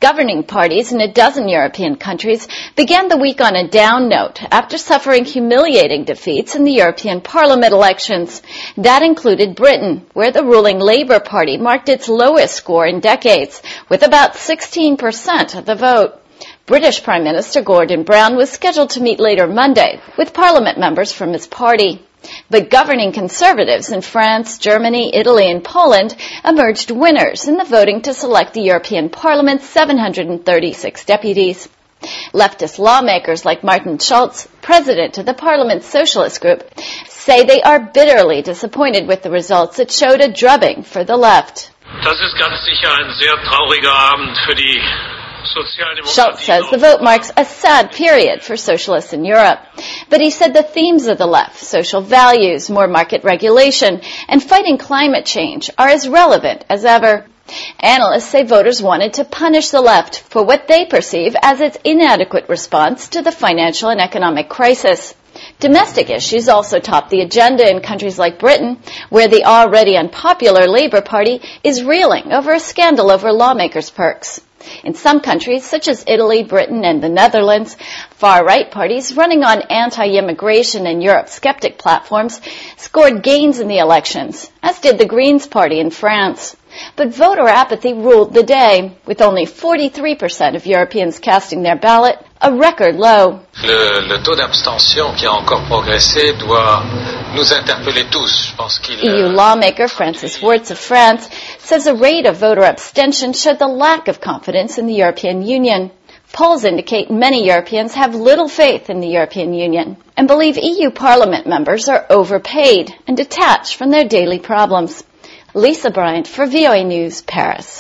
Governing parties in a dozen European countries began the week on a down note after suffering humiliating defeats in the European Parliament elections. That included Britain, where the ruling Labour Party marked its lowest score in decades, with about 16% of the vote. British Prime Minister Gordon Brown was scheduled to meet later Monday with Parliament members from his party. But governing Conservatives in France, Germany, Italy and Poland emerged winners in the voting to select the European Parliament's 736 deputies. Leftist lawmakers like Martin Schulz, president of the Parliament's Socialist Group, say they are bitterly disappointed with the results that showed a drubbing for the left. Das ist ganz sicher ein sehr trauriger Abend für die Schulz says the vote marks a sad period for socialists in Europe. But he said the themes of the left, social values, more market regulation, and fighting climate change are as relevant as ever. Analysts say voters wanted to punish the left for what they perceive as its inadequate response to the financial and economic crisis. Domestic issues also top the agenda in countries like Britain, where the already unpopular Labour Party is reeling over a scandal over lawmakers' perks. In some countries, such as Italy, Britain, and the Netherlands, far-right parties running on anti-immigration and Europe-skeptic platforms scored gains in the elections, as did the Greens Party in France. But voter apathy ruled the day, with only 43% of Europeans casting their ballot, a record low. Le taux d'abstention qui a encore progressé doit nous interpeller tous. Je pense qu'il EU lawmaker Francis Wirtz of France says a rate of voter abstention showed the lack of confidence in the European Union. Polls indicate many Europeans have little faith in the European Union and believe EU Parliament members are overpaid and detached from their daily problems. Lisa Bryant for VOA News, Paris.